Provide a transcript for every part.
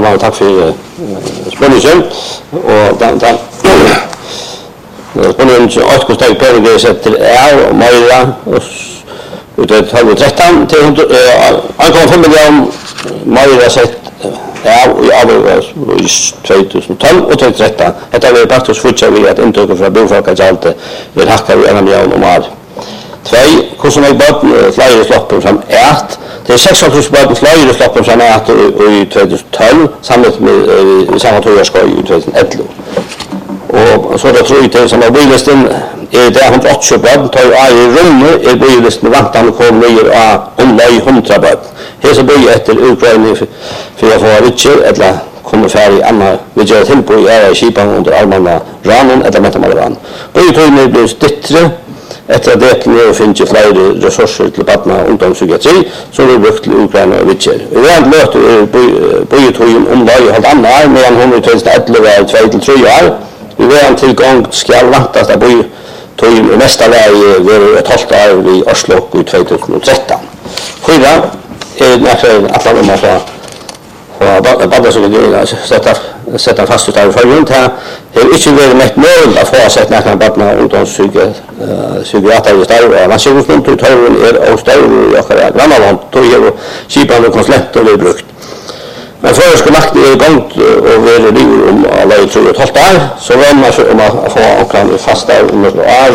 man tack för spänningen och den spänningen att kostar pengar så till och Maila och det har 13 till 1,5 miljoner Maila sett i avgås i 2012 och 2013. Detta var faktiskt fortsatt vi att intöka från bofolkajaltet med hackar i 1 miljon om år. 2. Hur som jag bad flera sloppen som ät. Det är 600 bad flera sloppen som ät i 2012 samtidigt med samma tojarskoj i 2011. Och så då tror jag till som var bylisten är det 180 bad tar ju i rummet är bylisten vantan kom ner om 100 bad. Här så börjar efter Ukraina för jag får richer eller kommer färdig annan vi gör tempo i skipan under allmänna ramen eller metamalran. Och ju tror jag blir stittre efter det nu finns ju flera resurser till barna och ungdomspsykiatri som vi brukt till Ukraina och richer. Vi har mött budgetojen om det helt annan medan hon i 2011 var 2 till 3 år. Vi har tillgång skall vantas att budgetojen i nästa läge var ett halvt år i Oslo i 2013. 4 att alla måste och bara så det sätta fast ut av förgrund här är inte väl med mål att få sätta några barn ungdomspsykiater i stället och nationalkontoret är och större och grannland tog ju skipan och konsulenter vi brukt. Men för ska makt är igång och vi är liv om alla i 3,5 år så var man så om att få och fasta under år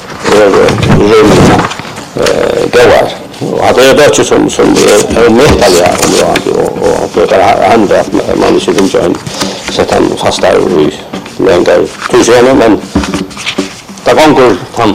gåar. Och det är det som är medtagliga och det andra att man inte vill sätta en fast där i längre tusen men det går